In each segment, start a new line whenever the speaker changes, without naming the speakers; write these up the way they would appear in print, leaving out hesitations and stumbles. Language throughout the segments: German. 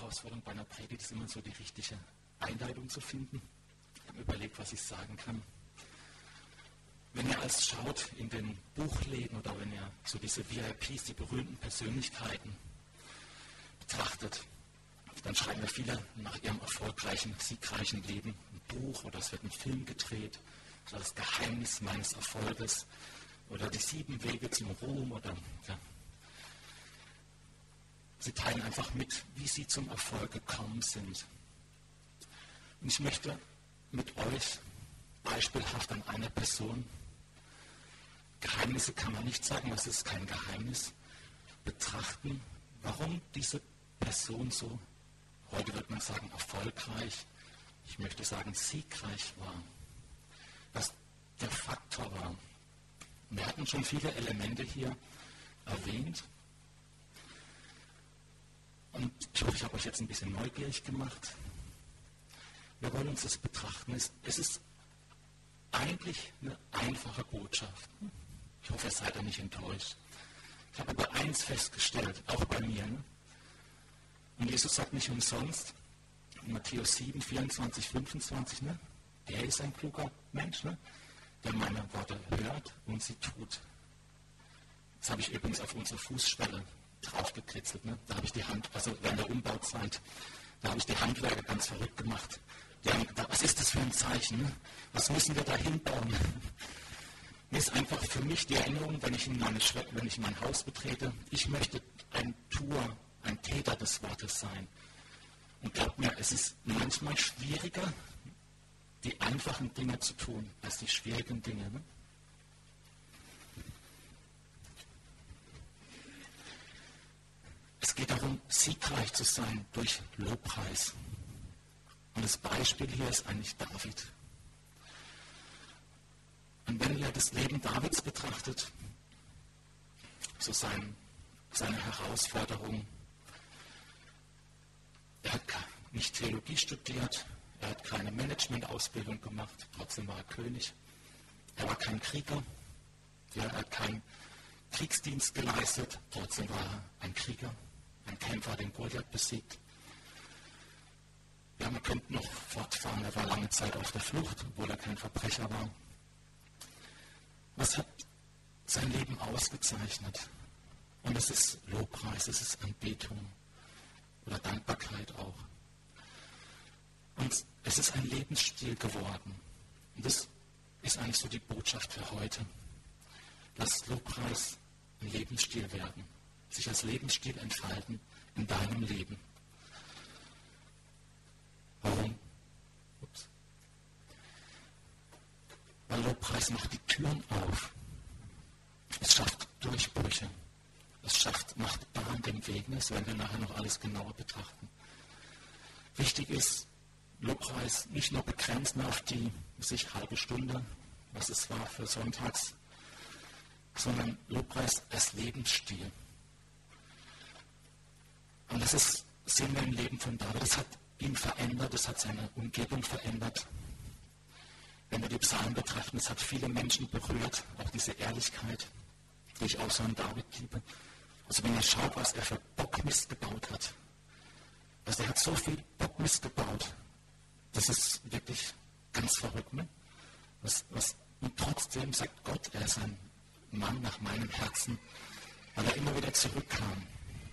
Herausforderung bei einer Predigt ist immer so die richtige Einleitung zu finden. Ich habe mir überlegt, was ich sagen kann. Wenn ihr alles schaut in den Buchläden oder wenn ihr so diese VIPs, die berühmten Persönlichkeiten betrachtet, dann schreiben ja viele nach ihrem erfolgreichen, siegreichen Leben ein Buch oder es wird ein Film gedreht, das Geheimnis meines Erfolges oder die 7 Wege zum Ruhm oder ja. Sie teilen einfach mit, wie sie zum Erfolg gekommen sind. Und ich möchte mit euch beispielhaft an einer Person, Geheimnisse kann man nicht sagen, das ist kein Geheimnis, betrachten, warum diese Person so, heute wird man sagen, erfolgreich, ich möchte sagen, siegreich war. Was der Faktor war. Wir hatten schon viele Elemente hier erwähnt. Und ich hoffe, ich habe euch jetzt ein bisschen neugierig gemacht. Wir wollen uns das betrachten. Es ist eigentlich eine einfache Botschaft. Ich hoffe, ihr seid da nicht enttäuscht. Ich habe aber eins festgestellt, auch bei mir. Ne? Und Jesus sagt nicht umsonst, in Matthäus 7, 24, 25, ne? Der ist ein kluger Mensch, ne? Der meine Worte hört und sie tut. Das habe ich übrigens auf unsere Fußschwelle draufgekritzelt. Ne? Da habe ich die Hand, also während der Umbauzeit, da habe ich die Handwerker ganz verrückt gemacht. Die haben gedacht, was ist das für ein Zeichen? Ne? Was müssen wir da hinbauen? Mir ist einfach für mich die Erinnerung, wenn ich mein Haus betrete, ich möchte ein Tuer, ein Täter des Wortes sein. Und glaubt mir, es ist manchmal schwieriger, die einfachen Dinge zu tun, als die schwierigen Dinge. Ne? Es geht darum, siegreich zu sein durch Lobpreis. Und das Beispiel hier ist eigentlich David. Und wenn ihr das Leben Davids betrachtet, so seine Herausforderung, er hat nicht Theologie studiert, er hat keine Managementausbildung gemacht, trotzdem war er König. Er war kein Krieger, er hat keinen Kriegsdienst geleistet, trotzdem war er ein Krieger, ein Kämpfer, den Goliath besiegt. Ja, man könnte noch fortfahren, er war lange Zeit auf der Flucht, obwohl er kein Verbrecher war. Was hat sein Leben ausgezeichnet? Und es ist Lobpreis, es ist Anbetung oder Dankbarkeit auch. Und es ist ein Lebensstil geworden. Und das ist eigentlich so die Botschaft für heute. Lass Lobpreis ein Lebensstil werden, sich als Lebensstil entfalten in deinem Leben. Warum? Weil Lobpreis macht die Türen auf. Es schafft Durchbrüche. Es macht Bahn den Weg. Das werden wir nachher noch alles genauer betrachten. Wichtig ist, Lobpreis nicht nur begrenzt auf die halbe Stunde, was es war für sonntags, sondern Lobpreis als Lebensstil. Und das sehen wir im Leben von David. Das hat ihn verändert, das hat seine Umgebung verändert. Wenn wir die Psalmen betrachten, es hat viele Menschen berührt, auch diese Ehrlichkeit, die ich auch so an David liebe. Also wenn ihr schaut, was er für Bockmist gebaut hat. Also er hat so viel Bockmist gebaut. Das ist wirklich ganz verrückt. Ne? Und trotzdem sagt Gott, er ist ein Mann nach meinem Herzen, weil er immer wieder zurückkam.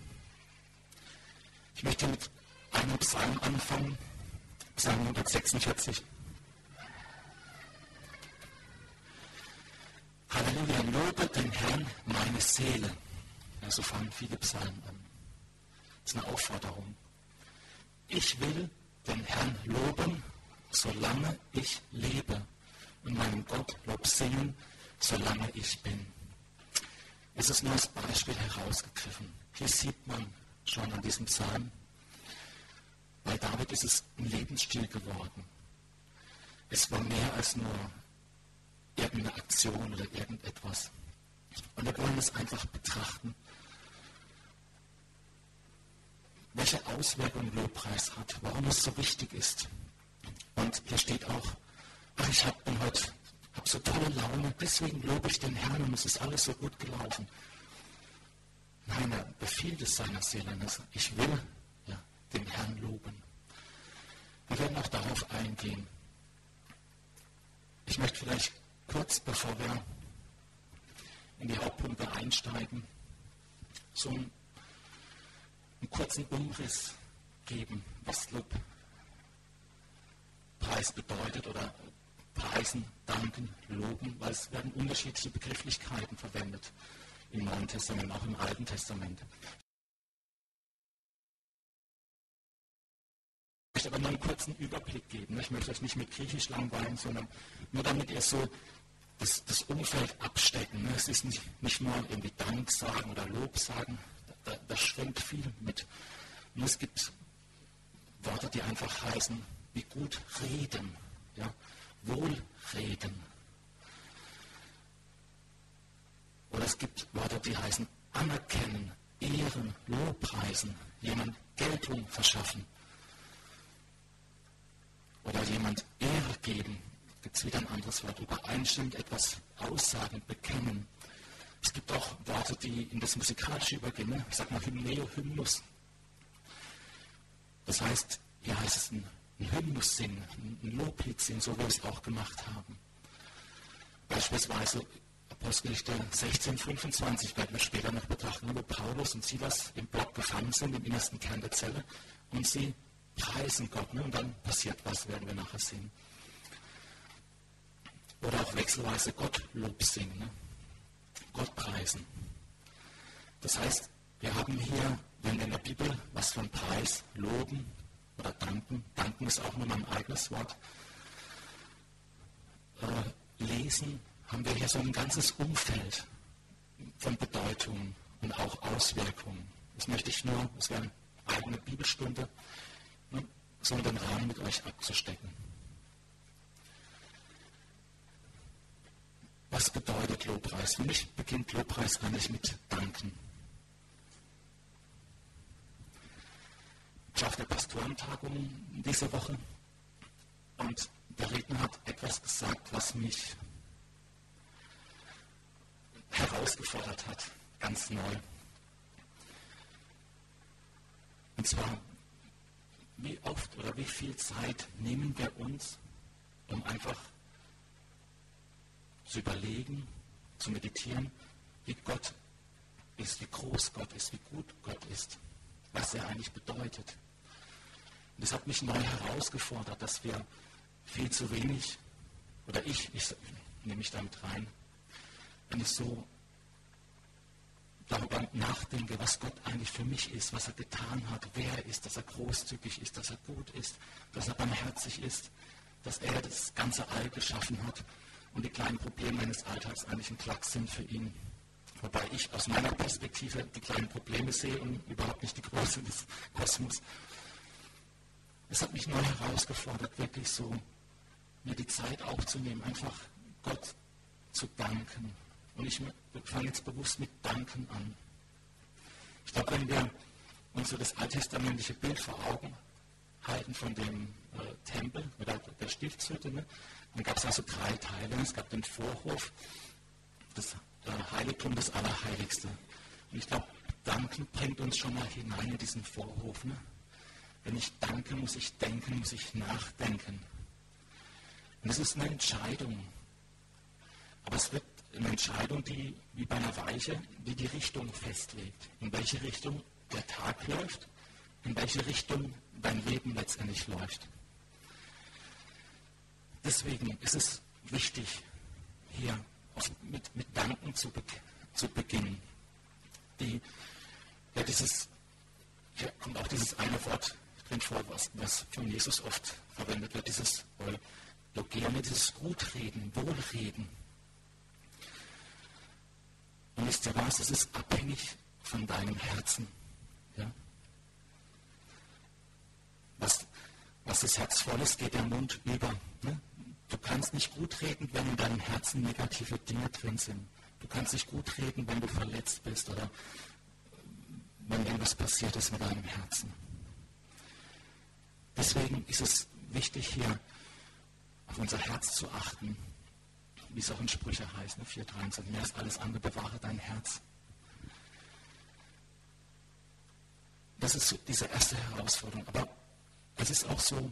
Ich möchte mit einem Psalm anfangen, Psalm 146. Halleluja, lobe den Herrn meine Seele. Ja, so fangen viele Psalmen an. Das ist eine Aufforderung. Ich will den Herrn loben, solange ich lebe, und meinem Gott Lob singen, solange ich bin. Es ist nur als Beispiel herausgegriffen. Hier sieht man schon an diesem Psalm, bei David ist es ein Lebensstil geworden. Es war mehr als nur irgendeine Aktion oder irgendetwas. Und wir wollen es einfach betrachten, welche Auswirkungen Lobpreis hat, warum es so wichtig ist. Und hier steht auch, ich habe so tolle Laune, deswegen lobe ich den Herrn und es ist alles so gut gelaufen. Nein, er befiehlt es seiner Seele. Ich will den Herrn loben. Wir werden auch darauf eingehen. Ich möchte vielleicht kurz, bevor wir in die Hauptpunkte einsteigen, so einen kurzen Umriss geben, was Lobpreis bedeutet oder preisen, danken, loben, weil es werden unterschiedliche Begrifflichkeiten verwendet im Neuen Testament, auch im Alten Testament. Ich möchte aber nur einen kurzen Überblick geben. Ich möchte euch nicht mit Griechisch langweilen, sondern nur damit ihr so das Umfeld abstecken. Es ist nicht nur irgendwie Dank sagen oder Lob sagen, da schwingt viel mit. Und es gibt Worte, die einfach heißen, wie gut reden, ja, wohlreden. Oder es gibt Worte, die heißen anerkennen, ehren, lobpreisen, jemand Geltung verschaffen. Oder jemand Ehre geben, gibt es wieder ein anderes Wort, übereinstimmend etwas aussagen, bekennen. Es gibt auch Worte, die in das Musikalische übergehen, ne? Ich sage mal Hymneo, Hymnus. Das heißt, hier heißt es ein Hymnus singen, ein Loblied singen, so wie wir es auch gemacht haben. Beispielsweise Apostelgeschichte 16,25 werden wir später noch betrachten, wo Paulus und Silas im Block gefangen sind, im innersten Kern der Zelle, und sie preisen Gott, ne? Und dann passiert was, werden wir nachher sehen. Oder auch wechselweise Gottlob singen, ne? Gott preisen. Das heißt, wir haben hier, wenn wir in der Bibel was von Preis, Loben oder Danken, Danken ist auch nur mein eigenes Wort, lesen, haben wir hier so ein ganzes Umfeld von Bedeutungen und auch Auswirkungen. Das möchte ich nur, das wäre eine eigene Bibelstunde, so in den Rahmen mit euch abzustecken. Was bedeutet Lobpreis? Für mich beginnt Lobpreis eigentlich mit Danken. Ich war auf der Pastorentagung diese Woche und der Redner hat etwas gesagt, was mich herausgefordert hat, ganz neu. Und zwar, wie oft oder wie viel Zeit nehmen wir uns, um einfach zu überlegen, zu meditieren, wie Gott ist, wie groß Gott ist, wie gut Gott ist, was er eigentlich bedeutet. Und das hat mich neu herausgefordert, dass wir viel zu wenig, oder ich nehme mich damit rein, wenn ich so darüber nachdenke, was Gott eigentlich für mich ist, was er getan hat, wer er ist, dass er großzügig ist, dass er gut ist, dass er barmherzig ist, dass er das ganze All geschaffen hat und die kleinen Probleme meines Alltags eigentlich ein Klacks sind für ihn. Wobei ich aus meiner Perspektive die kleinen Probleme sehe und überhaupt nicht die Größe des Kosmos. Es hat mich neu herausgefordert, wirklich so mir die Zeit aufzunehmen, einfach Gott zu danken. Und ich fange jetzt bewusst mit Danken an. Ich glaube, wenn wir uns so das alttestamentliche Bild vor Augen halten von dem Tempel oder der Stiftshütte, ne, dann gab es also 3 Teile. Es gab den Vorhof, das Heiligtum, das Allerheiligste. Und ich glaube, Danken bringt uns schon mal hinein in diesen Vorhof. Ne? Wenn ich danke, muss ich denken, muss ich nachdenken. Und es ist eine Entscheidung. Aber es wird eine Entscheidung, die wie bei einer Weiche, die Richtung festlegt. In welche Richtung der Tag läuft, in welche Richtung dein Leben letztendlich läuft. Deswegen ist es wichtig, hier mit Danken zu beginnen. Hier kommt auch dieses eine Wort drin vor, was von Jesus oft verwendet wird, dieses Eulogene, dieses Gutreden, Wohlreden. Und wisst ihr was, es ist abhängig von deinem Herzen. Ja? Was das Herz voll ist, geht der Mund über. Ne? Du kannst nicht gut reden, wenn in deinem Herzen negative Dinge drin sind. Du kannst nicht gut reden, wenn du verletzt bist oder wenn irgendwas passiert ist mit deinem Herzen. Deswegen ist es wichtig, hier auf unser Herz zu achten, wie es auch in Sprüche heißt, 4,23, mehr als alles andere bewahre dein Herz. Das ist so diese erste Herausforderung. Aber es ist auch so,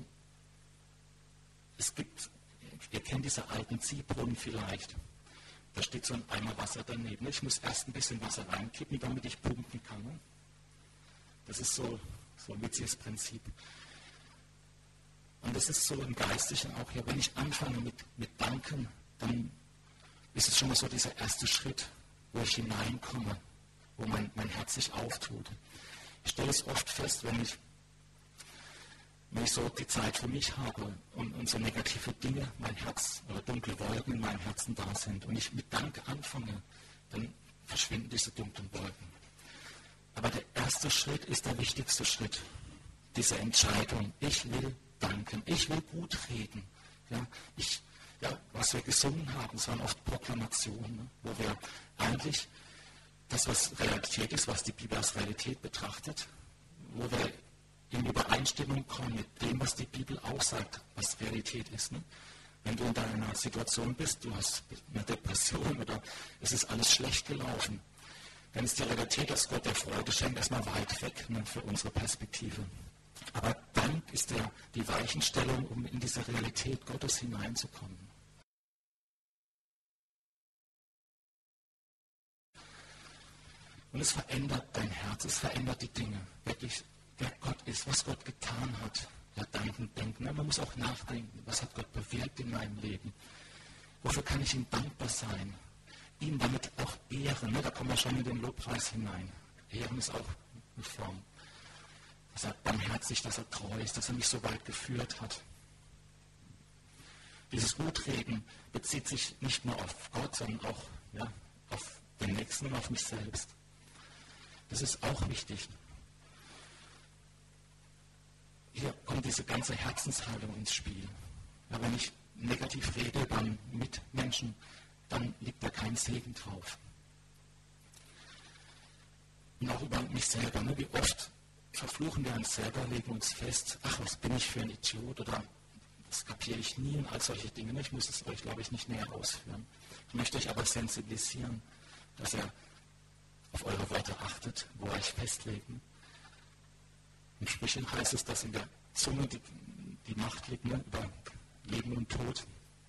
ihr kennt diese alten Ziehbrunnen vielleicht. Da steht so ein Eimer Wasser daneben. Ich muss erst ein bisschen Wasser reinkippen, damit ich pumpen kann. Das ist so ein witziges Prinzip. Und das ist so im Geistlichen auch hier. Wenn ich anfange mit Danken, dann ist es schon mal so dieser erste Schritt, wo ich hineinkomme, wo mein Herz sich auftut. Ich stelle es oft fest, wenn ich so die Zeit für mich habe und so negative Dinge, mein Herz oder dunkle Wolken in meinem Herzen da sind und ich mit Dank anfange, dann verschwinden diese dunklen Wolken. Aber der erste Schritt ist der wichtigste Schritt, diese Entscheidung. Ich will danken, ich will gut reden. Was wir gesungen haben, es waren oft Proklamationen, wo wir eigentlich das, was Realität ist, was die Bibel als Realität betrachtet, wo wir in Übereinstimmung kommen mit dem, was die Bibel aussagt, was Realität ist. Wenn du in deiner Situation bist, du hast eine Depression oder es ist alles schlecht gelaufen, dann ist die Realität, dass Gott der Freude schenkt, erstmal weit weg für unsere Perspektive. Aber Dank ist die Weichenstellung, um in diese Realität Gottes hineinzukommen. Und es verändert dein Herz, es verändert die Dinge. Wirklich, wer Gott ist, was Gott getan hat. Ja, denken. Man muss auch nachdenken, was hat Gott bewirkt in meinem Leben. Wofür kann ich ihm dankbar sein? Ihn damit auch ehren. Da kommen wir schon in den Lobpreis hinein. Ehren ist auch eine Form. Er sagt barmherzig, dass er treu ist, dass er mich so weit geführt hat. Dieses Gutreden bezieht sich nicht nur auf Gott, sondern auch auf den Nächsten und auf mich selbst. Das ist auch wichtig. Hier kommt diese ganze Herzenshaltung ins Spiel. Ja, wenn ich negativ rede über Mitmenschen, dann liegt da kein Segen drauf. Und auch über mich selber. Wie oft verfluchen wir uns selber, legen uns fest, ach, was bin ich für ein Idiot oder das kapiere ich nie und all solche Dinge. Ich muss es euch, glaube ich, nicht näher ausführen. Ich möchte euch aber sensibilisieren, dass ihr auf eure Worte achtet, wo euch festlegen. In Sprüchen heißt es, dass in der Zunge die Macht liegt, über Leben und Tod.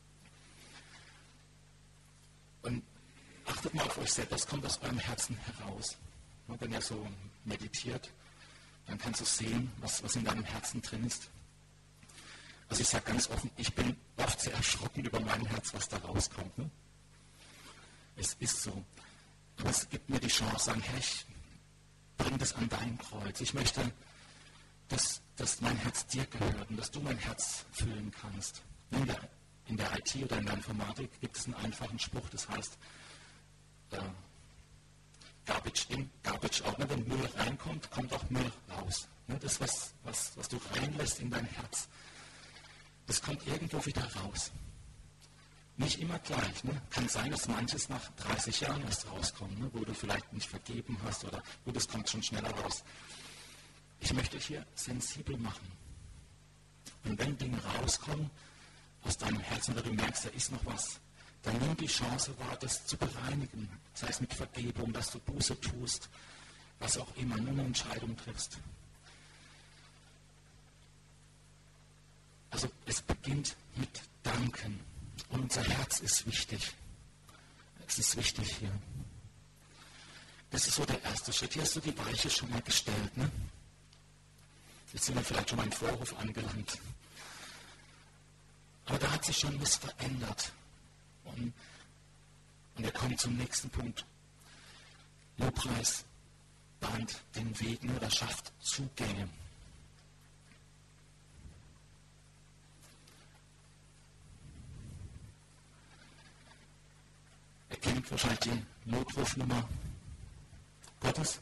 Und achtet mal auf euch selbst, das kommt aus eurem Herzen heraus. Wenn ihr so meditiert, dann kannst du sehen, was in deinem Herzen drin ist. Also ich sage ganz offen, ich bin oft sehr erschrocken über mein Herz, was da rauskommt. Es ist so. Aber es gibt mir die Chance, sagen, Herr, ich bring das an dein Kreuz. Ich möchte, dass mein Herz dir gehört und dass du mein Herz füllen kannst. In der IT oder in der Informatik gibt es einen einfachen Spruch, das heißt, Garbage in, Garbage out. Wenn Müll reinkommt, kommt auch Müll raus. Das, was du reinlässt in dein Herz, das kommt irgendwo wieder raus. Nicht immer gleich. Kann sein, dass manches nach 30 Jahren erst rauskommt, wo du vielleicht nicht vergeben hast oder das kommt schon schneller raus. Ich möchte dich hier sensibel machen. Und wenn Dinge rauskommen aus deinem Herzen oder du merkst, da ist noch was, dann nimm die Chance wahr, das zu bereinigen. Sei es mit Vergebung, dass du Buße tust, was auch immer, nur eine Entscheidung triffst. Also es beginnt mit Danken. Und unser Herz ist wichtig. Es ist wichtig hier. Das ist so der erste Schritt. Hier hast du die Weiche schon mal gestellt. Jetzt sind wir vielleicht schon mal im Vorhof angelangt. Aber da hat sich schon was verändert. Und wir kommen zum nächsten Punkt. Lobpreis bahnt den Weg oder schafft Zugänge. Ihr kennt wahrscheinlich die Notrufnummer Gottes.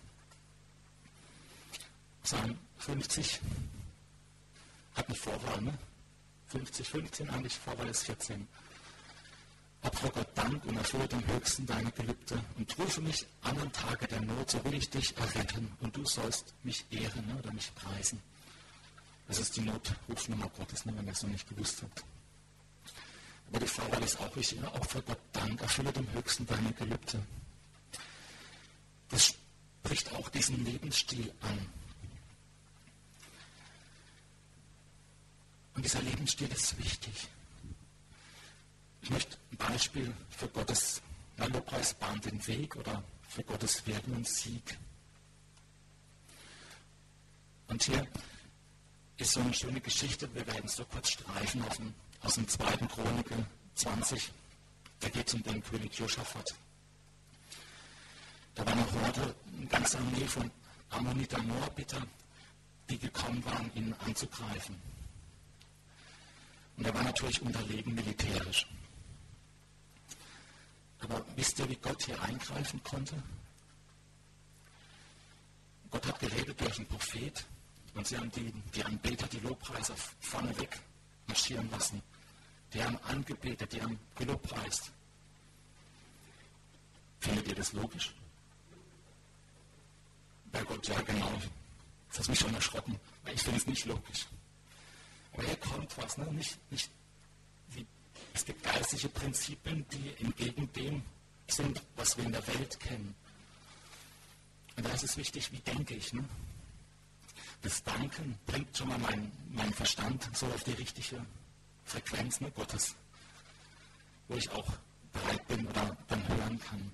Psalm 50 hat eine Vorwahl, 50, 15 eigentlich, Vorwahl ist 14. Opfer Gott Dank und erfülle dem Höchsten deine Gelübde und rufe mich an am Tage der Not, so will ich dich erretten und du sollst mich ehren oder mich preisen. Das ist die Notrufnummer Gottes, wenn ihr es noch nicht gewusst habt. Aber die Vorwahl ist auch wichtig, Opfer Gott Dank, erfülle dem Höchsten deine Gelübde. Das spricht auch diesen Lebensstil an. Und dieser Lebensstil ist wichtig. Ich möchte ein Beispiel für Gottes Lobpreis bahnt den Weg oder für Gottes Wirken und Sieg. Und hier ist so eine schöne Geschichte, wir werden es so kurz streifen aus dem 2. Chroniker 20. Da geht es um den König Josaphat. Da war eine Horde, eine ganze Armee von Ammoniter, Moabiter, die gekommen waren, ihn anzugreifen. Und er war natürlich unterlegen militärisch. Aber wisst ihr, wie Gott hier eingreifen konnte? Gott hat geredet durch einen Prophet und sie haben die Anbeter, die Lobpreiser vorneweg marschieren lassen. Die haben angebetet, die haben gelobpreist. Findet ihr das logisch? Bei Gott, ja genau. Das hat mich schon erschrocken, weil ich finde es nicht logisch. Aber hier kommt was, ne? Es gibt geistliche Prinzipien, die entgegen dem sind, was wir in der Welt kennen. Und da ist es wichtig, wie denke ich. Ne? Das Danken bringt schon mal meinen Verstand so auf die richtige Frequenz, ne, Gottes, wo ich auch bereit bin oder dann hören kann.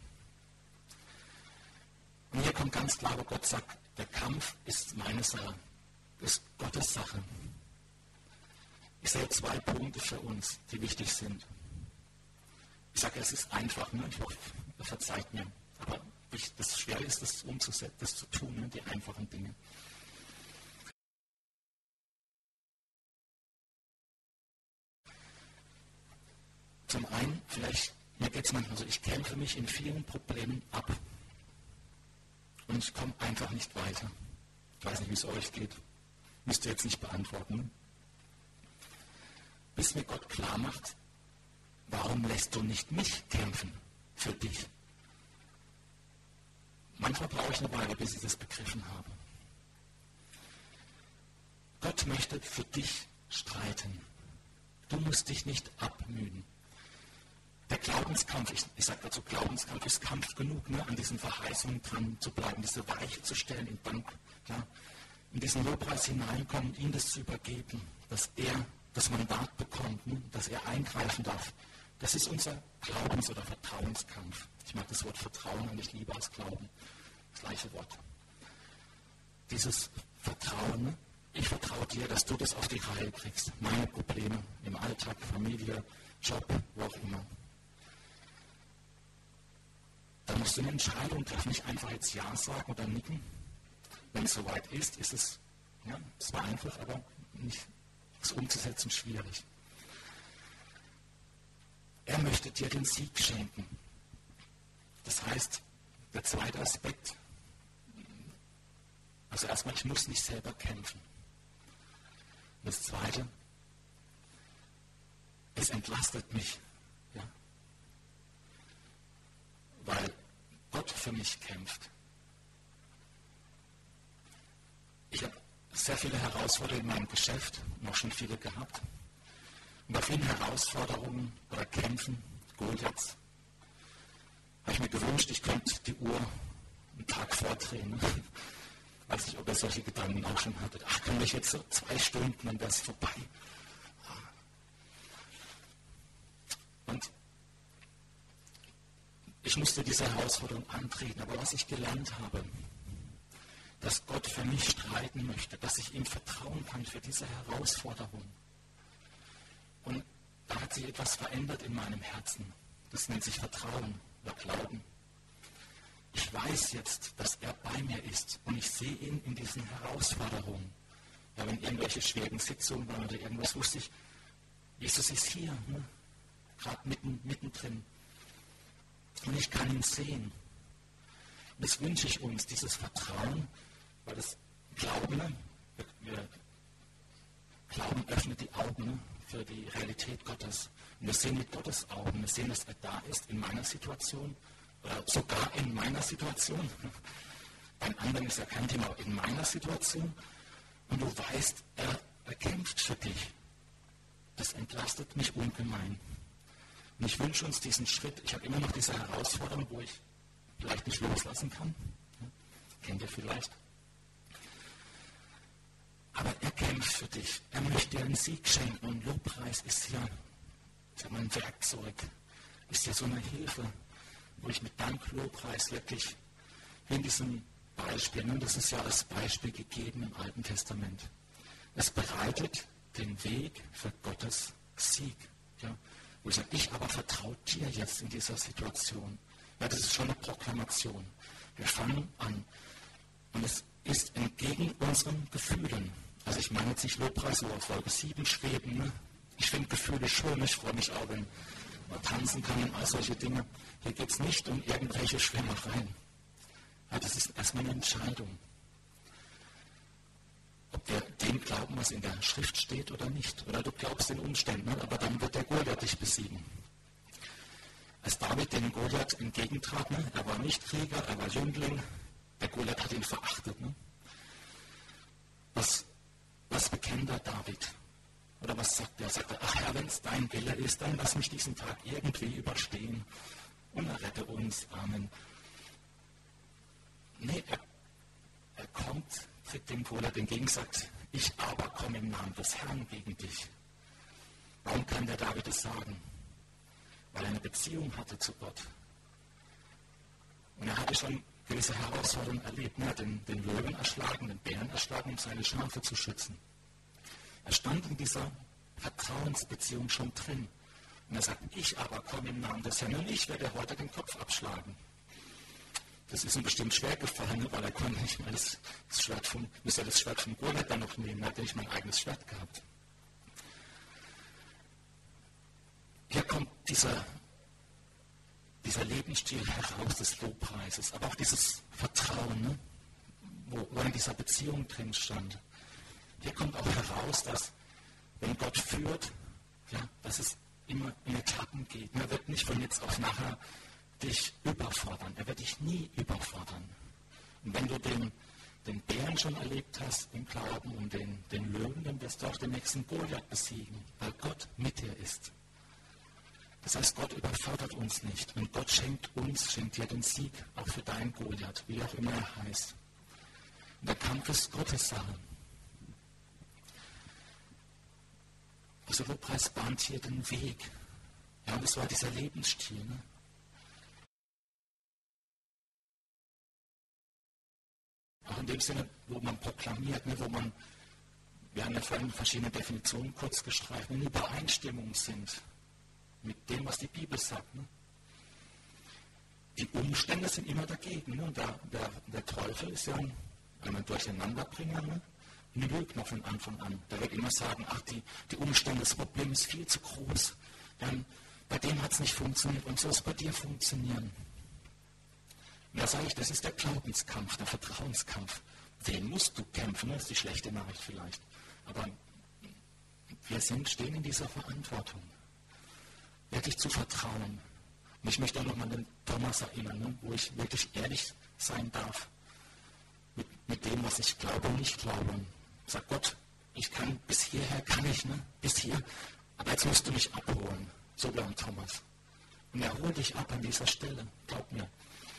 Und hier kommt ganz klar, wo Gott sagt, der Kampf ist meine Sache, ist Gottes Sache. Ich sehe 2 Punkte für uns, die wichtig sind. Ich sage, es ist einfach, ne? Ich hoffe, er verzeiht mir. Aber das Schwere ist, das umzusetzen, das zu tun, ne? Die einfachen Dinge. Zum einen, mir geht es manchmal so, ich kämpfe mich in vielen Problemen ab. Und ich komme einfach nicht weiter. Ich weiß nicht, wie es euch geht. Müsst ihr jetzt nicht beantworten. Ne? Bis mir Gott klar macht, warum lässt du nicht mich kämpfen für dich? Manchmal brauche ich eine Weile, bis ich das begriffen habe. Gott möchte für dich streiten. Du musst dich nicht abmühen. Der Glaubenskampf, ich sage dazu, Glaubenskampf ist Kampf genug, ne, an diesen Verheißungen dran zu bleiben, diese Weiche zu stellen, in diesen Lobpreis hineinkommen, ihm das zu übergeben, dass er das Mandat bekommt, ne, dass er eingreifen darf. Das ist unser Glaubens- oder Vertrauenskampf. Ich mag das Wort Vertrauen eigentlich lieber als Glauben. Das gleiche Wort. Dieses Vertrauen, ne? Ich vertraue dir, dass du das auf die Reihe kriegst. Meine Probleme im Alltag, Familie, Job, wo auch immer. Da musst du eine Entscheidung treffen, nicht einfach jetzt Ja sagen oder nicken. Wenn es soweit ist, ist es zwar einfach, aber nicht, es umzusetzen schwierig. Er möchte dir den Sieg schenken. Das heißt, der zweite Aspekt, also erstmal, ich muss nicht selber kämpfen. Das zweite, es entlastet mich, ja, weil Gott für mich kämpft. Ich habe sehr viele Herausforderungen in meinem Geschäft, noch schon viele gehabt. Und bei vielen Herausforderungen oder Kämpfen, Goliaths, habe ich mir gewünscht, ich könnte die Uhr einen Tag vordrehen. Weiß nicht, ob ihr solche Gedanken auch schon hattet. Ach, kann ich jetzt so 2 Stunden, dann wäre es vorbei. Und ich musste diese Herausforderung antreten. Aber was ich gelernt habe, dass Gott für mich streiten möchte, dass ich ihm vertrauen kann für diese Herausforderung. Und da hat sich etwas verändert in meinem Herzen. Das nennt sich Vertrauen oder Glauben. Ich weiß jetzt, dass er bei mir ist und ich sehe ihn in diesen Herausforderungen. Ja, wenn irgendwelche schweren Sitzungen waren oder irgendwas, wusste ich, Jesus ist hier, ne? Gerade mittendrin. Und ich kann ihn sehen. Und das wünsche ich uns, dieses Vertrauen, weil das Glauben, ne? Glauben öffnet die Augen, ne? Für die Realität Gottes. Und wir sehen mit Gottes Augen, wir sehen, dass er da ist in meiner Situation, oder sogar in meiner Situation. Beim anderen ist ja kein Thema, aber in meiner Situation. Und du weißt, er kämpft für dich. Das entlastet mich ungemein. Und ich wünsche uns diesen Schritt. Ich habe immer noch diese Herausforderung, wo ich vielleicht nicht loslassen kann. Kennt ihr vielleicht? Aber er kämpft für dich. Er möchte dir einen Sieg schenken. Und Lobpreis ist ja ein Werkzeug, ist ja so eine Hilfe, wo ich mit Dank, Lobpreis wirklich in diesem Beispiel, und das ist ja das Beispiel gegeben im Alten Testament, es bereitet den Weg für Gottes Sieg. Ja? Wo ich sage, ich aber vertraue dir jetzt in dieser Situation. Ja, das ist schon eine Proklamation. Wir fangen an. Und es ist entgegen unseren Gefühlen. Also ich meine jetzt nicht Lobpreis, so auf Folge 7 schweben. Ne? Ich finde Gefühle schön. Ich freue mich auch, wenn man tanzen kann und all solche Dinge. Hier geht es nicht um irgendwelche Schwärmereien. Ja, das ist erstmal eine Entscheidung. Ob wir dem glauben, was in der Schrift steht oder nicht. Oder du glaubst den Umständen, ne? Aber dann wird der Goliath dich besiegen. Als David dem Goliath entgegentrat, ne? Er war nicht Krieger, er war Jüngling, der Goliath hat ihn verachtet. Ne? Was bekennt der David? Oder was sagt er? Sagt er, ach Herr, wenn es dein Wille ist, dann lass mich diesen Tag irgendwie überstehen und errette uns. Amen. Nee, er kommt, tritt dem Goliath entgegen, sagt, ich aber komme im Namen des Herrn gegen dich. Warum kann der David das sagen? Weil er eine Beziehung hatte zu Gott. Und er hatte schon gewisse Herausforderungen erlebt. Er hat den Löwen erschlagen, den Bären erschlagen, um seine Schafe zu schützen. Er stand in dieser Vertrauensbeziehung schon drin. Und er sagt, ich aber komme im Namen des Herrn und ich werde heute den Kopf abschlagen. Das ist ihm bestimmt schwer gefallen, weil er konnte nicht mal das Schwert vom Goliath dann noch nehmen. Er hat nicht mein eigenes Schwert gehabt. Hier kommt dieser Lebensstil heraus des Lobpreises, aber auch dieses Vertrauen, ne, wo in dieser Beziehung drin stand. Hier kommt auch heraus, dass, wenn Gott führt, ja, dass es immer in Etappen geht. Er wird nicht von jetzt auf nachher dich überfordern. Er wird dich nie überfordern. Und wenn du den Bären schon erlebt hast im Glauben und den Löwen, dann wirst du auch den nächsten Goliath besiegen, weil Gott mit dir ist. Das heißt, Gott überfordert uns nicht. Und Gott schenkt dir den Sieg, auch für deinen Goliath, wie auch immer er heißt. Und der Kampf ist Gottes Sache. Also Lobpreis bahnt hier den Weg. Ja, und das war dieser Lebensstil. Ne? Auch in dem Sinne, wo man proklamiert, ne, wir haben ja vorhin verschiedene Definitionen kurz gestreift, in Übereinstimmung sind mit dem, was die Bibel sagt. Ne? Die Umstände sind immer dagegen. Ne? Und der Teufel ist ja ein Durcheinanderbringer, ne? Ein Lügner von Anfang an. Der wird immer sagen, ach, die Umstände, das Problem ist viel zu groß. Bei dem hat es nicht funktioniert und soll es bei dir funktionieren. Und da sage ich, das ist der Glaubenskampf, der Vertrauenskampf. Den musst du kämpfen, das ist die schlechte Nachricht vielleicht. Aber wir stehen in dieser Verantwortung, wirklich zu vertrauen. Und ich möchte auch nochmal an den Thomas erinnern, ne, wo ich wirklich ehrlich sein darf mit dem, was ich glaube und nicht glaube. Und sag Gott, bis hierher kann ich, ne, bis hier, aber jetzt musst du mich abholen. So wie an Thomas. Und er holt dich ab an dieser Stelle, glaub mir.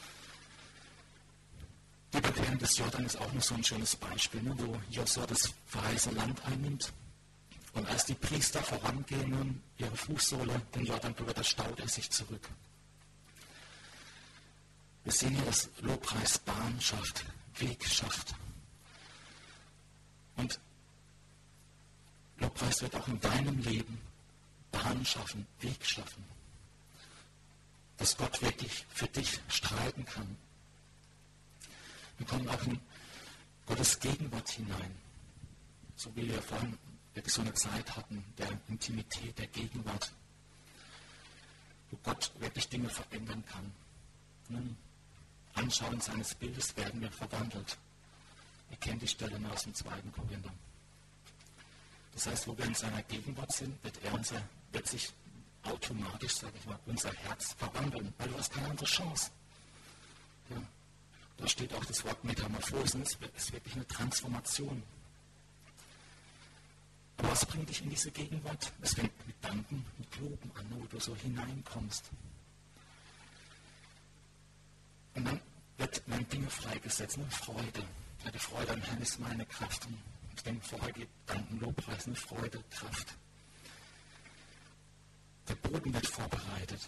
Die Überquerung des Jordan ist auch noch so ein schönes Beispiel, ne, wo Josua das verheißene Land einnimmt. Und als die Priester vorangehen und ihre Fußsohle den Jordan berührt, da staut er sich zurück. Wir sehen hier, dass Lobpreis Bahn schafft, Weg schafft. Und Lobpreis wird auch in deinem Leben Bahn schaffen, Weg schaffen. Dass Gott wirklich für dich streiten kann. Wir kommen auch in Gottes Gegenwart hinein. So wie wir vorhin wirklich so eine Zeit hatten, der Intimität, der Gegenwart, wo Gott wirklich Dinge verändern kann. Im Anschauen seines Bildes werden wir verwandelt. Ihr kennt die Stellen aus dem 2. Korinther. Das heißt, wo wir in seiner Gegenwart sind, wird sich automatisch, sage ich mal, unser Herz verwandeln, weil du hast keine andere Chance. Ja. Da steht auch das Wort Metamorphosen, es ist wirklich eine Transformation. Aber was bringt dich in diese Gegenwart? Es fängt mit Danken, mit Loben an, wo du so hineinkommst. Und dann werden Dinge freigesetzt, ne? Freude. Ja, die Freude am Herrn ist meine Kraft. Und Ich denke, vorher geht Danken, Lobpreis, eine Freude, Kraft. Der Boden wird vorbereitet.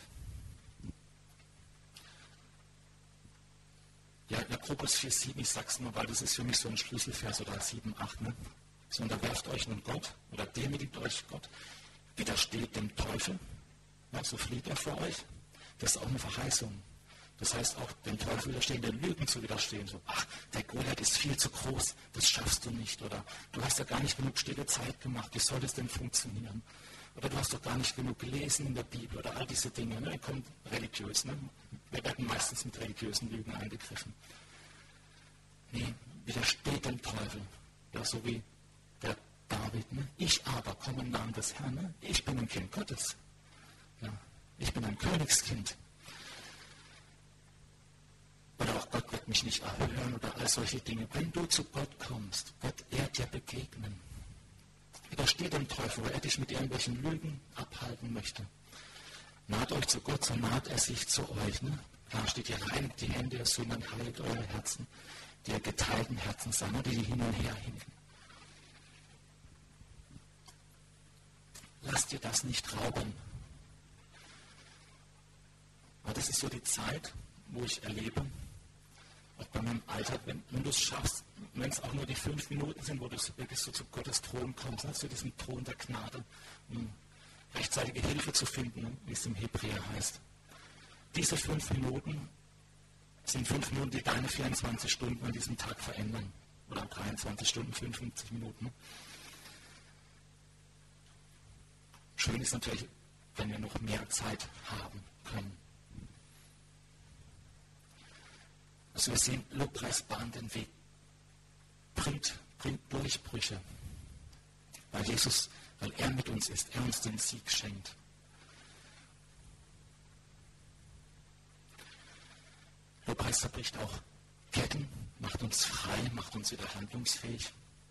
Ja, Jakobus 4,7, ich sag's nur, weil das ist für mich so ein Schlüsselvers oder 7, 8, ne? So, unterwerft euch nun Gott oder demütigt euch Gott, widersteht dem Teufel, ja, so flieht er vor euch. Das ist auch eine Verheißung. Das heißt auch, dem Teufel widerstehen, den Lügen zu widerstehen. So, ach, der Goliath ist viel zu groß, das schaffst du nicht. Oder du hast ja gar nicht genug stille Zeit gemacht, wie soll das denn funktionieren? Oder du hast doch gar nicht genug gelesen in der Bibel oder all diese Dinge. Ne? Kommt religiös. Ne? Wir werden meistens mit religiösen Lügen angegriffen. Nee, widersteht dem Teufel. Ja, so wie der David. Ne? Ich aber komme im Namen des Herrn. Ne? Ich bin ein Kind Gottes. Ja, ich bin ein Königskind. Oder auch Gott wird mich nicht erhören oder all solche Dinge. Wenn du zu Gott kommst, wird er dir begegnen. Widersteht dem Teufel, wo er dich mit irgendwelchen Lügen abhalten möchte. Naht euch zu Gott, so naht er sich zu euch. Ne? Da steht ihr, reinigt die Hände der Sünden, heilt eure Herzen, die ihr geteilten Herzen seid, die hin und her hinken. Lasst dir das nicht rauben. Aber das ist so die Zeit, wo ich erlebe, auch bei meinem Alltag, wenn du es schaffst, wenn es auch nur die 5 Minuten sind, wo du wirklich so zu Gottes Thron kommst, zu diesem Thron der Gnade, um rechtzeitige Hilfe zu finden, wie es im Hebräer heißt. Diese 5 Minuten sind 5 Minuten, die deine 24 Stunden an diesem Tag verändern. Oder 23 Stunden, 55 Minuten. Schön ist natürlich, wenn wir noch mehr Zeit haben können. Also wir sehen, Lobpreis bahnt den Weg, bringt Durchbrüche, weil er mit uns ist, er uns den Sieg schenkt. Lobpreis zerbricht auch Ketten, macht uns frei, macht uns wieder handlungsfähig.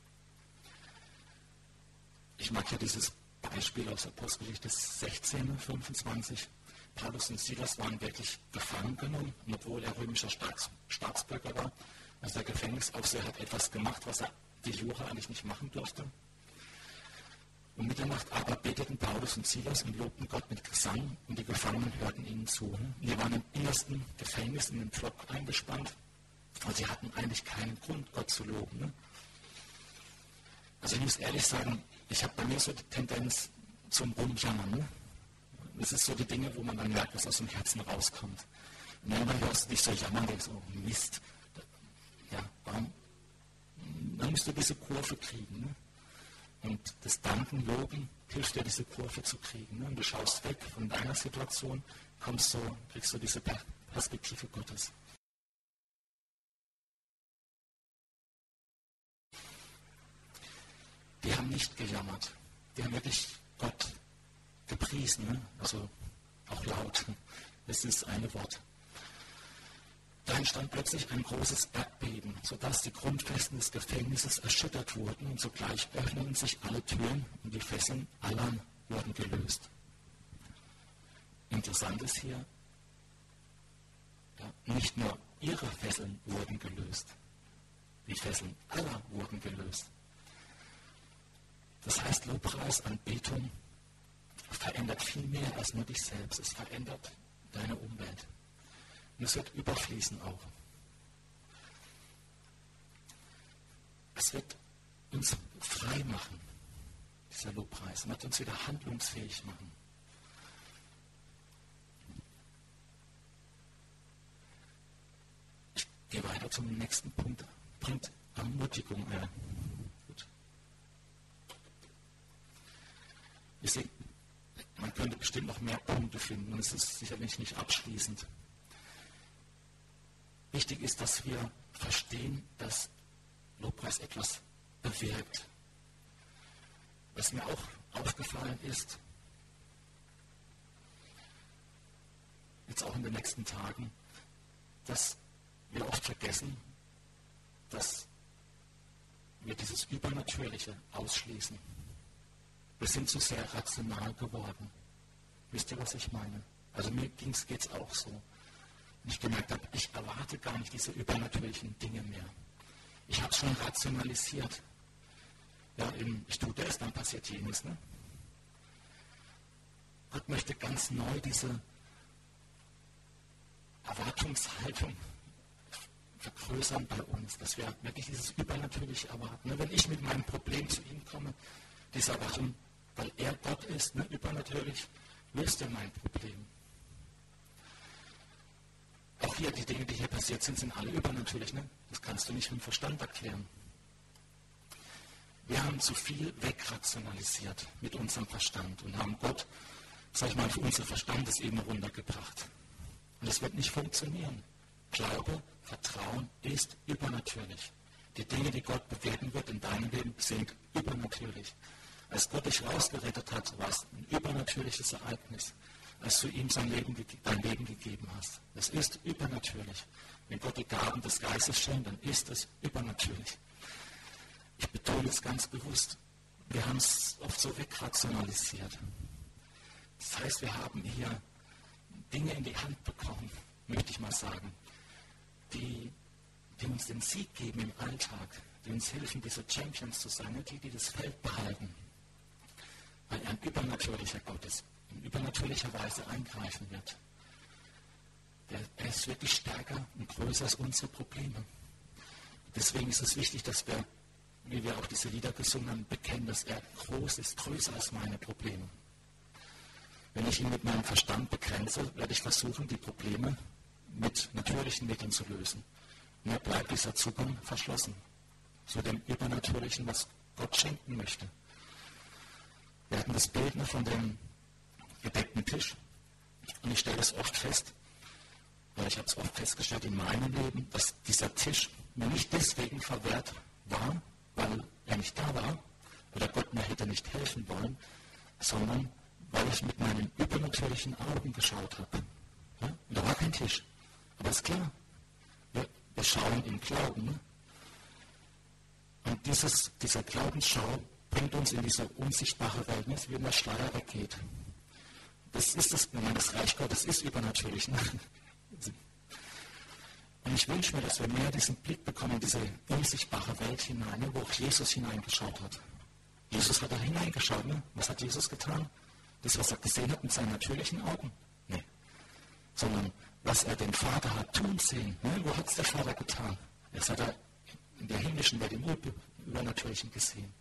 Ich mag ja dieses Beispiel aus Apostelgeschichte 16, 25. Paulus und Silas waren wirklich gefangen genommen, und obwohl er römischer Staatsbürger war. Also der Gefängnisaufseher hat etwas gemacht, was er die Jure eigentlich nicht machen durfte. Um Mitternacht aber beteten Paulus und Silas und lobten Gott mit Gesang, und die Gefangenen hörten ihnen zu. Und die waren im innersten Gefängnis in den Pflock eingespannt, und sie hatten eigentlich keinen Grund, Gott zu loben. Ne? Also ich muss ehrlich sagen, ich habe bei mir so die Tendenz zum Rumjammern. Ne? Das ist so die Dinge, wo man dann merkt, was aus dem Herzen rauskommt. Und dann hörst du dich so jammern, denkst so, Mist. Ja, warum? Dann musst du diese Kurve kriegen. Ne? Und das Danken, Loben, hilft dir, diese Kurve zu kriegen. Ne? Und du schaust weg von deiner Situation, kriegst du diese Perspektive Gottes. Die haben nicht gejammert. Die haben wirklich Gott gepriesen, ne? Also auch laut. Das ist das eine Wort. Da entstand plötzlich ein großes Erdbeben, sodass die Grundfesten des Gefängnisses erschüttert wurden, und sogleich öffneten sich alle Türen und die Fesseln aller wurden gelöst. Interessant ist hier, ja, nicht nur ihre Fesseln wurden gelöst, die Fesseln aller wurden gelöst. Das heißt, Lobpreis, Anbetung verändert viel mehr als nur dich selbst. Es verändert deine Umwelt. Und es wird überfließen auch. Es wird uns frei machen, dieser Lobpreis. Es wird uns wieder handlungsfähig machen. Ich gehe weiter zum nächsten Punkt. Bringt Ermutigung ein. Gut. Wir sehen, man könnte bestimmt noch mehr Punkte finden, und es ist sicherlich nicht abschließend. Wichtig ist, dass wir verstehen, dass Lobpreis etwas bewirkt. Was mir auch aufgefallen ist, jetzt auch in den nächsten Tagen, dass wir oft vergessen, dass wir dieses Übernatürliche ausschließen. Wir sind zu sehr rational geworden. Wisst ihr, was ich meine? Also mir geht es auch so. Und ich gemerkt habe, ich erwarte gar nicht diese übernatürlichen Dinge mehr. Ich habe es schon rationalisiert. Ja, ich tue das, dann passiert jenes. Ne? Gott möchte ganz neu diese Erwartungshaltung vergrößern bei uns, dass wir wirklich dieses Übernatürliche erwarten. Ne? Wenn ich mit meinem Problem zu ihm komme, diese Erwartung, weil er Gott ist, ne, übernatürlich, löst er mein Problem. Auch hier, die Dinge, die hier passiert sind, sind alle übernatürlich. Ne? Das kannst du nicht mit dem Verstand erklären. Wir haben zu viel wegrationalisiert mit unserem Verstand und haben Gott, sag ich mal, auf unsere Verstandesebene runtergebracht. Und das wird nicht funktionieren. Glaube, Vertrauen ist übernatürlich. Die Dinge, die Gott bewirken wird in deinem Leben, sind übernatürlich. Als Gott dich rausgerettet hat, war es ein übernatürliches Ereignis, als du ihm dein Leben gegeben hast. Das ist übernatürlich. Wenn Gott die Gaben des Geistes schenkt, dann ist es übernatürlich. Ich betone es ganz bewusst. Wir haben es oft so wegrationalisiert. Das heißt, wir haben hier Dinge in die Hand bekommen, möchte ich mal sagen, die uns den Sieg geben im Alltag, die uns helfen, diese Champions zu sein, die das Feld behalten. Weil er ein übernatürlicher Gott ist, in übernatürlicher Weise eingreifen wird. Er ist wirklich stärker und größer als unsere Probleme. Deswegen ist es wichtig, dass wir, wie wir auch diese Lieder gesungen haben, bekennen, dass er groß ist, größer als meine Probleme. Wenn ich ihn mit meinem Verstand begrenze, werde ich versuchen, die Probleme mit natürlichen Mitteln zu lösen. Mir bleibt dieser Zugang verschlossen zu dem Übernatürlichen, was Gott schenken möchte. Wir hatten das Bild von dem gedeckten Tisch und ich stelle es oft fest, weil ich habe es oft festgestellt in meinem Leben, dass dieser Tisch mir nicht deswegen verwehrt war, weil er nicht da war oder Gott mir hätte nicht helfen wollen, sondern weil ich mit meinen übernatürlichen Augen geschaut habe. Ja? Und da war kein Tisch. Aber ist klar, wir schauen im Glauben. Ne? Und dieser Glaubensschau bringt uns in diese unsichtbare Welt, ne? Wie wenn der Schleier weggeht. Das ist das, wenn man das Reich Gottes ist übernatürlich. Ne? Und ich wünsche mir, dass wir mehr diesen Blick bekommen in diese unsichtbare Welt hinein, ne? Wo auch Jesus hineingeschaut hat. Jesus hat da hineingeschaut. Ne? Was hat Jesus getan? Das, was er gesehen hat mit seinen natürlichen Augen? Nee. Sondern was er den Vater hat tun sehen. Ne? Wo hat es der Vater getan? Das hat er in der himmlischen Welt, im Übernatürlichen gesehen.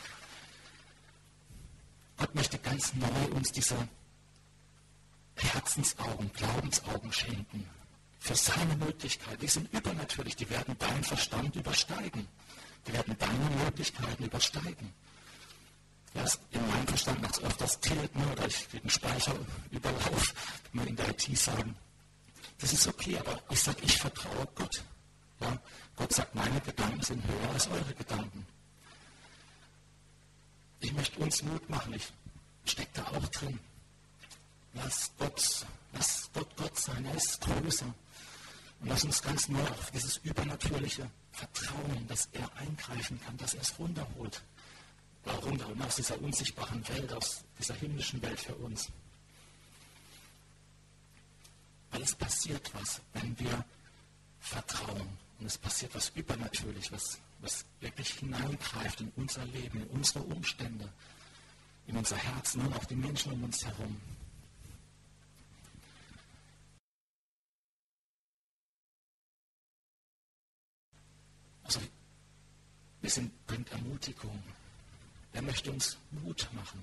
Gott möchte ganz neu uns diese Herzensaugen, Glaubensaugen schenken. Für seine Möglichkeiten. Die sind übernatürlich. Die werden deinen Verstand übersteigen. Die werden deine Möglichkeiten übersteigen. Ja, in meinem Verstand macht es öfters tilten oder ich kriege einen Speicherüberlauf, wie wir in der IT sagen. Das ist okay, aber ich sage, ich vertraue Gott. Ja? Gott sagt, meine Gedanken sind höher als eure Gedanken. Ich möchte uns Mut machen, ich stecke da auch drin. Lass Gott Gott sein, er ist größer. Und lass uns ganz neu auf dieses übernatürliche Vertrauen, dass er eingreifen kann, dass er es runterholt. Runterholen aus dieser unsichtbaren Welt, aus dieser himmlischen Welt für uns. Weil es passiert was, wenn wir vertrauen. Und es passiert was übernatürlich, was wirklich hineingreift in unser Leben, in unsere Umstände, in unser Herzen und auch die Menschen um uns herum. Also, bringt Ermutigung. Er möchte uns Mut machen.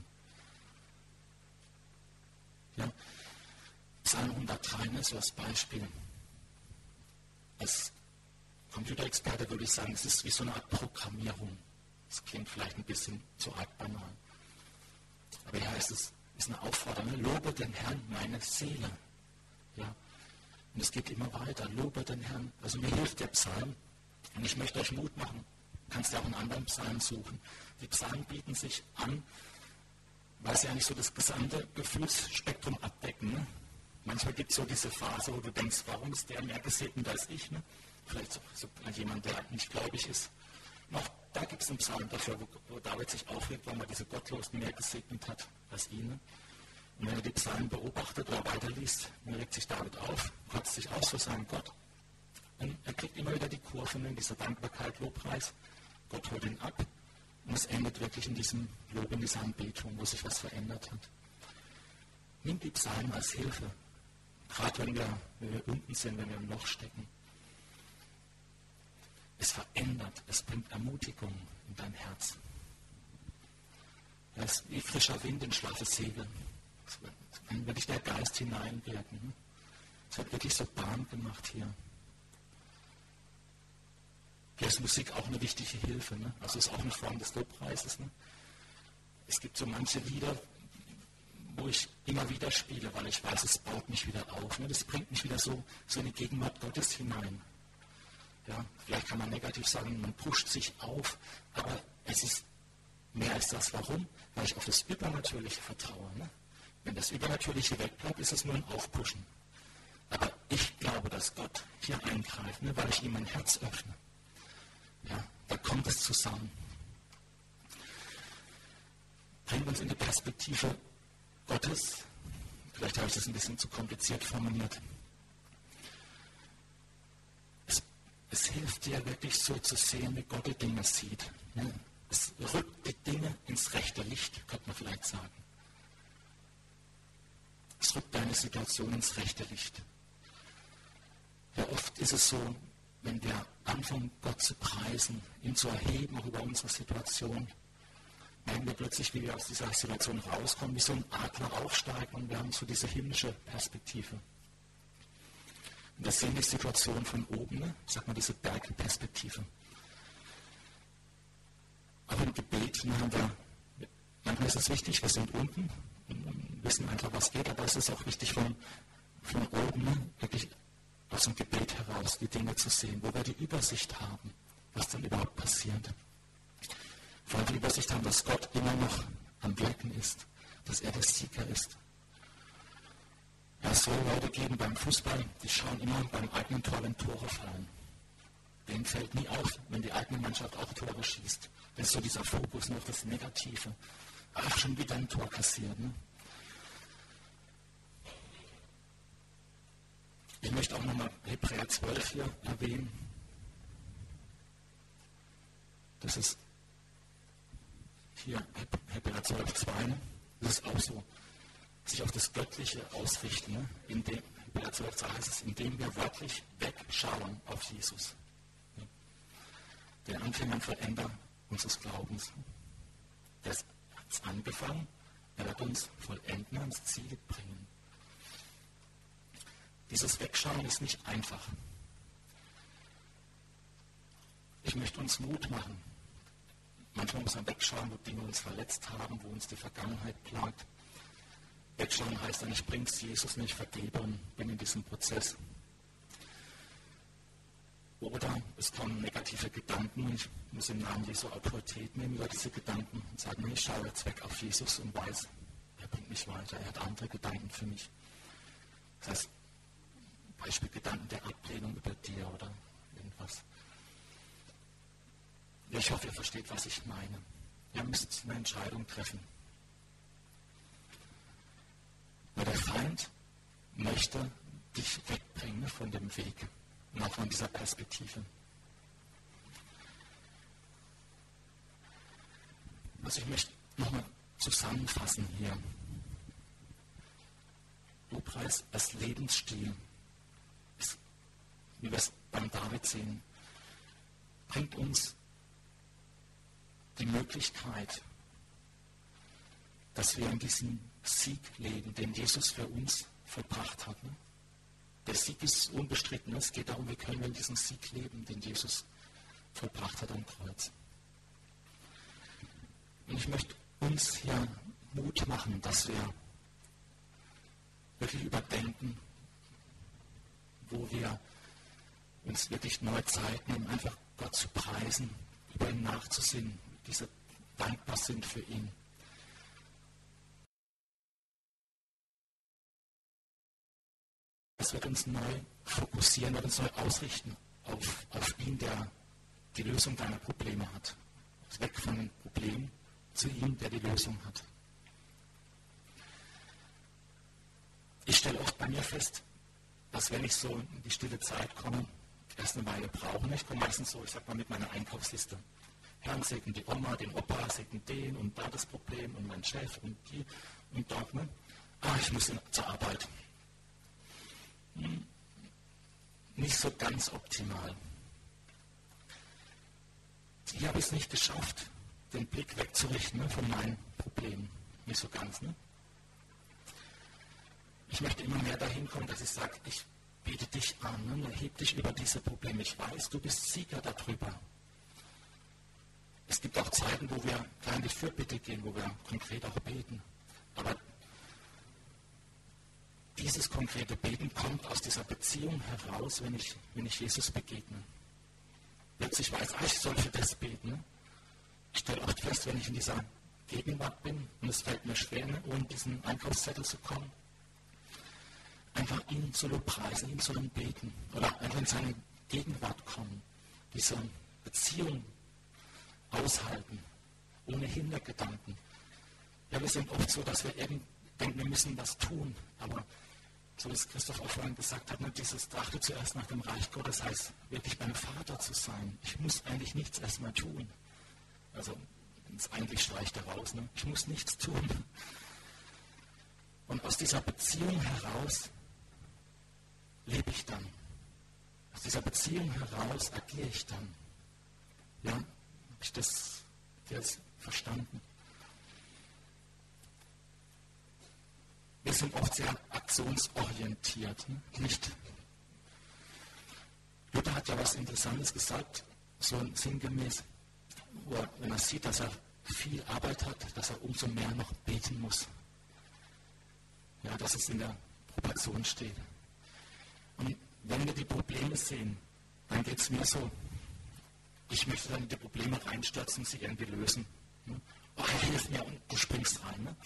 Ja, Psalm 103 ist so als Beispiel. Als Computerexperte würde ich sagen, es ist wie so eine Art Programmierung. Das klingt vielleicht ein bisschen zu arg banal. Aber hier heißt es, ist eine Aufforderung, lobe den Herrn meine Seele. Ja, und es geht immer weiter, lobe den Herrn. Also mir hilft der Psalm und ich möchte euch Mut machen. Du kannst ja auch einen anderen Psalm suchen. Die Psalmen bieten sich an, weil sie eigentlich so das gesamte Gefühlsspektrum abdecken. Ne? Manchmal gibt es so diese Phase, wo du denkst, warum ist der mehr gesegnet als ich? Ne? Vielleicht so jemand, der nicht gläubig ist. Noch da gibt es einen Psalm dafür, wo David sich aufregt, weil man diese Gottlosen mehr gesegnet hat als ihn. Ne? Und wenn er die Psalmen beobachtet oder weiterliest, dann regt sich David auf, kotzt sich aus für seinen Gott. Und er kriegt immer wieder die Kurve in dieser Dankbarkeit, Lobpreis. Gott holt ihn ab. Und es endet wirklich in diesem Lob, in dieser Anbetung, wo sich was verändert hat. Nimm die Psalmen als Hilfe, gerade wenn wir unten sind, wenn wir im Loch stecken. Es verändert, es bringt Ermutigung in dein Herz. Es ist wie frischer Wind in schlafe Segel. Es kann wirklich der Geist hineinwirken. Es wird wirklich so Bahn gemacht hier. Hier ist Musik auch eine wichtige Hilfe. Ne? Also ist auch eine Form des Lobpreises. Ne? Es gibt so manche Lieder, wo ich immer wieder spiele, weil ich weiß, es baut mich wieder auf. Ne? Das bringt mich wieder so in die Gegenwart Gottes hinein. Ja, vielleicht kann man negativ sagen, man pusht sich auf, aber es ist mehr als das. Warum? Weil ich auf das Übernatürliche vertraue. Ne? Wenn das Übernatürliche wegbleibt, ist es nur ein Aufpushen. Aber ich glaube, dass Gott hier eingreift, ne? Weil ich ihm mein Herz öffne. Ja, da kommt es zusammen. Bringt uns in die Perspektive Gottes. Vielleicht habe ich das ein bisschen zu kompliziert formuliert. Es hilft dir wirklich so zu sehen, wie Gott die Dinge sieht. Es rückt die Dinge ins rechte Licht, könnte man vielleicht sagen. Es rückt deine Situation ins rechte Licht. Ja, oft ist es so, wenn wir anfangen, Gott zu preisen, ihn zu erheben, auch über unsere Situation, merken wir plötzlich, wie wir aus dieser Situation rauskommen, wie so ein Adler aufsteigen und wir haben so diese himmlische Perspektive. Und wir sehen die Situation von oben, ne? Sag mal, diese Bergperspektive. Aber im Gebet haben wir, manchmal ist es wichtig, wir sind unten und wissen einfach, was geht, aber es ist auch wichtig, von oben, ne? Wirklich aus dem Gebet heraus die Dinge zu sehen, wo wir die Übersicht haben, was dann überhaupt passiert. Vor allem die Übersicht haben, dass Gott immer noch am Wirken ist, dass er der Sieger ist. Ja, es soll Leute geben beim Fußball, die schauen immer beim eigenen Tor, wenn Tore fallen. Denen fällt nie auf, wenn die eigene Mannschaft auch Tore schießt. Das ist so dieser Fokus auf das Negative. Ach, schon wieder ein Tor kassiert. Ne? Ich möchte auch nochmal Hebräer 12 hier erwähnen. Das ist hier Hebräer 12, 2. Das ist auch so. Sich auf das Göttliche ausrichten, ne? Indem, Hebräer 12 heißt es, indem wir wörtlich wegschauen auf Jesus. Ja? Der Anfänger und Vollender unseres Glaubens. Der hat es angefangen, er wird uns vollenden, ans Ziel bringen. Dieses Wegschauen ist nicht einfach. Ich möchte uns Mut machen. Manchmal muss man wegschauen, wo Dinge uns verletzt haben, wo uns die Vergangenheit plagt. Wegschauen heißt dann, ich bringe es Jesus nicht, vergebe und bin in diesem Prozess. Oder es kommen negative Gedanken und ich muss im Namen Jesu Autorität nehmen über diese Gedanken und sagen, nee, ich schaue jetzt weg auf Jesus und weiß, er bringt mich weiter, er hat andere Gedanken für mich. Das heißt, Beispiel Gedanken der Ablehnung über dir oder irgendwas. Ich hoffe, ihr versteht, was ich meine. Ihr müsst eine Entscheidung treffen. Weil der Feind möchte dich wegbringen von dem Weg und auch von dieser Perspektive. Also ich möchte nochmal zusammenfassen hier. Lobpreis als Lebensstil, ist, wie wir es beim David sehen, bringt uns die Möglichkeit, dass wir in diesem Sieg leben, den Jesus für uns vollbracht hat. Der Sieg ist unbestritten. Es geht darum, wie können wir in diesem Sieg leben, den Jesus vollbracht hat am Kreuz. Und ich möchte uns hier Mut machen, dass wir wirklich überdenken, wo wir uns wirklich neu Zeit nehmen, einfach Gott zu preisen, über ihn nachzusinnen, diese dankbar sind für ihn. Das wird uns neu fokussieren, wird uns neu ausrichten auf ihn, der die Lösung deiner Probleme hat. Weg von den Problemen zu ihm, der die Lösung hat. Ich stelle oft bei mir fest, dass wenn ich so in die stille Zeit komme, erst eine Weile brauche. Ich komme meistens so, ich sag mal, mit meiner Einkaufsliste. Herrn segne die Oma, den Opa, segne den und da das Problem und mein Chef und die und dort. Ne? Ich muss zur Arbeit. Nicht so ganz optimal. Hier habe ich es nicht geschafft, den Blick wegzurichten, ne, von meinen Problemen. Nicht so ganz. Ne? Ich möchte immer mehr dahin kommen, dass ich sage, ich bete dich an, ne, erhebe dich über diese Probleme. Ich weiß, du bist Sieger darüber. Es gibt auch Zeiten, wo wir gar nicht für Bitte gehen, wo wir konkret auch beten. Aber dieses konkrete Beten kommt aus dieser Beziehung heraus, wenn ich Jesus begegne. Plötzlich weiß ich soll für das beten. Ne? Ich stelle oft fest, wenn ich in dieser Gegenwart bin, und es fällt mir schwer, ne, ohne diesen Einkaufszettel zu kommen, einfach ihn zu lobpreisen, ihn zu beten oder einfach in seine Gegenwart kommen, diese Beziehung aushalten, ohne Hintergedanken. Ja, wir sind oft so, dass wir eben denken, wir müssen was tun, aber so wie es Christoph auch vorhin gesagt hat, ne, dieses trachte zuerst nach dem Reich Gottes heißt, wirklich beim Vater zu sein. Ich muss eigentlich nichts erstmal tun. Also, eigentlich streicht er raus, ne? Ich muss nichts tun. Und aus dieser Beziehung heraus lebe ich dann. Aus dieser Beziehung heraus agiere ich dann. Ja, habe ich das verstanden? Wir sind oft sehr aktionsorientiert. Ne? Nicht. Luther hat ja was Interessantes gesagt, so sinngemäß, wenn er sieht, dass er viel Arbeit hat, dass er umso mehr noch beten muss. Ja, dass es in der Proportion steht. Und wenn wir die Probleme sehen, dann geht es mir so, ich möchte dann in die Probleme reinstürzen und sie irgendwie lösen. Ne? Hilf mir und du springst rein. Ne?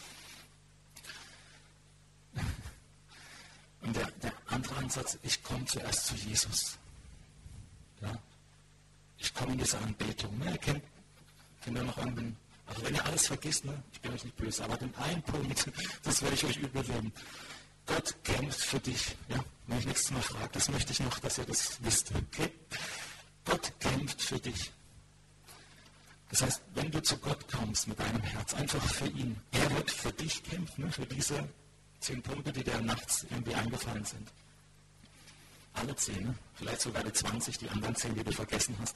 Und der andere Ansatz, ich komme zuerst zu Jesus. Ja? Ich komme in diese Anbetung. Ne? Ihr kennt ihr noch irgendwann, also wenn ihr alles vergisst, ne? Ich bin euch nicht böse, aber den einen Punkt, das werde ich euch übel nehmen. Gott kämpft für dich. Ja? Wenn ich nächstes Mal frage, das möchte ich noch, dass ihr das wisst. Okay? Gott kämpft für dich. Das heißt, wenn du zu Gott kommst mit deinem Herz, einfach für ihn, er wird für dich kämpfen, ne? Für diese 10 Punkte, die dir nachts irgendwie eingefallen sind. Alle 10, ne? Vielleicht sogar die 20, die anderen 10, die du vergessen hast.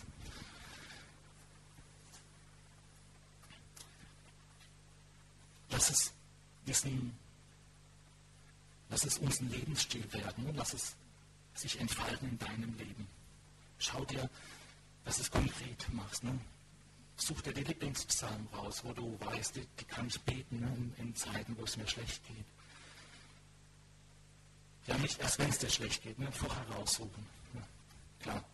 Lass es uns ein Lebensstil werden, ne? Lass es sich entfalten in deinem Leben. Schau dir, dass du es konkret machst. Ne? Such dir die Lieblingspsalmen raus, wo du weißt, die kann ich beten, ne? in Zeiten, wo es mir schlecht geht. Ja, nicht erst, wenn es dir schlecht geht, ne? Vorher raussuchen. Ja, klar.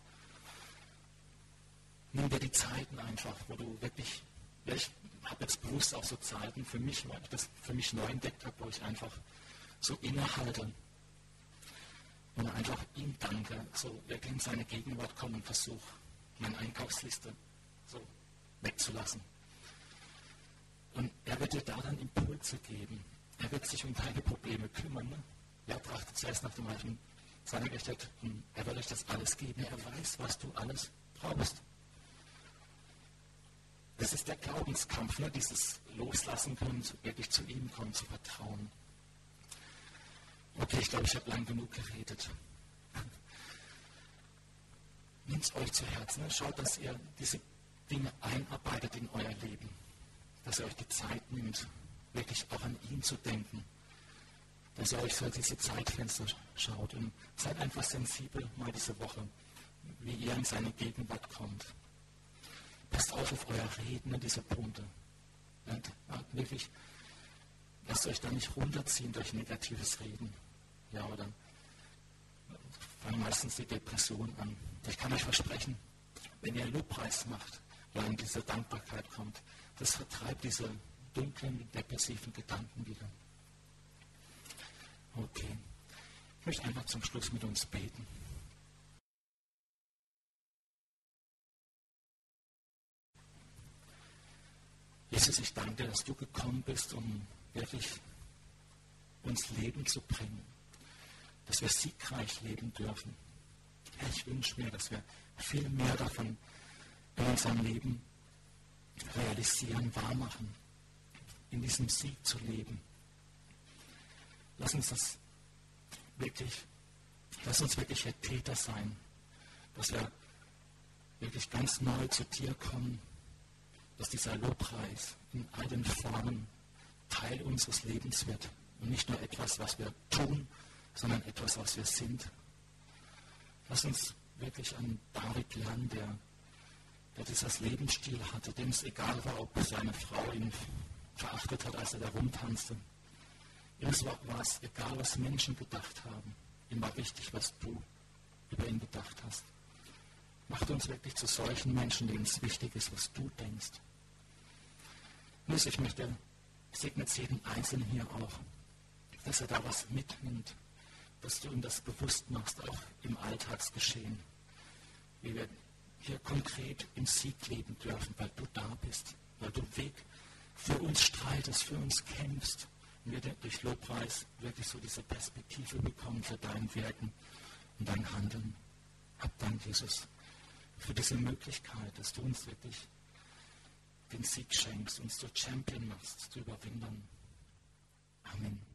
Nimm dir die Zeiten einfach, wo du wirklich, ich habe jetzt bewusst auch so Zeiten für mich, weil ich das für mich neu entdeckt habe, wo ich einfach so innehalte und einfach ihm danke, so wirklich in seine Gegenwart kommen und versuche, meine Einkaufsliste so wegzulassen. Und er wird dir da dann Impulse geben. Er wird sich um deine Probleme kümmern. Ne? Ja, trachtet zuerst nach dem Reich und seine Gerechtigkeit. Er wird euch das alles geben. Er weiß, was du alles brauchst. Das ist der Glaubenskampf, ne? Dieses Loslassen können, wirklich zu ihm kommen, zu vertrauen. Okay, ich glaube, ich habe lang genug geredet. Nehmt es euch zu Herzen. Ne? Schaut, dass ihr diese Dinge einarbeitet in euer Leben. Dass ihr euch die Zeit nimmt, wirklich auch an ihn zu denken. Dass ihr euch so diese Zeitfenster schaut. Und seid einfach sensibel mal diese Woche, wie ihr in seine Gegenwart kommt. Passt auf euer Reden, diese Punkte. Und wirklich, lasst euch da nicht runterziehen durch negatives Reden. Ja, oder fangen meistens die Depression an. Ich kann euch versprechen, wenn ihr Lobpreis macht, weil in diese Dankbarkeit kommt, das vertreibt diese dunklen, depressiven Gedanken wieder. Okay. Ich möchte einfach zum Schluss mit uns beten. Jesus, ich danke dir, dass du gekommen bist, um wirklich uns Leben zu bringen, dass wir siegreich leben dürfen. Herr, ich wünsche mir, dass wir viel mehr davon in unserem Leben realisieren, wahrmachen, in diesem Sieg zu leben. Lass uns wirklich der Täter sein, dass wir wirklich ganz neu zu dir kommen, dass dieser Lobpreis in all den Formen Teil unseres Lebens wird und nicht nur etwas, was wir tun, sondern etwas, was wir sind. Lass uns wirklich an David lernen, der dieses Lebensstil hatte, dem es egal war, ob seine Frau ihn verachtet hat, als er da rumtanzte. Ihm war es egal, was Menschen gedacht haben. Ihm war wichtig, was du über ihn gedacht hast. Macht uns wirklich zu solchen Menschen, denen es wichtig ist, was du denkst. Jesus, ich möchte, segne jeden Einzelnen hier auch, dass er da was mitnimmt, dass du ihm das bewusst machst, auch im Alltagsgeschehen, wie wir hier konkret im Sieg leben dürfen, weil du da bist, weil du Weg für uns streitest, für uns kämpfst und wir durch Lobpreis wirklich so diese Perspektive bekommen für dein Wirken und dein Handeln. Hab Dank, Jesus, für diese Möglichkeit, dass du uns wirklich den Sieg schenkst, uns zur Champion machst, zu Überwindern. Amen.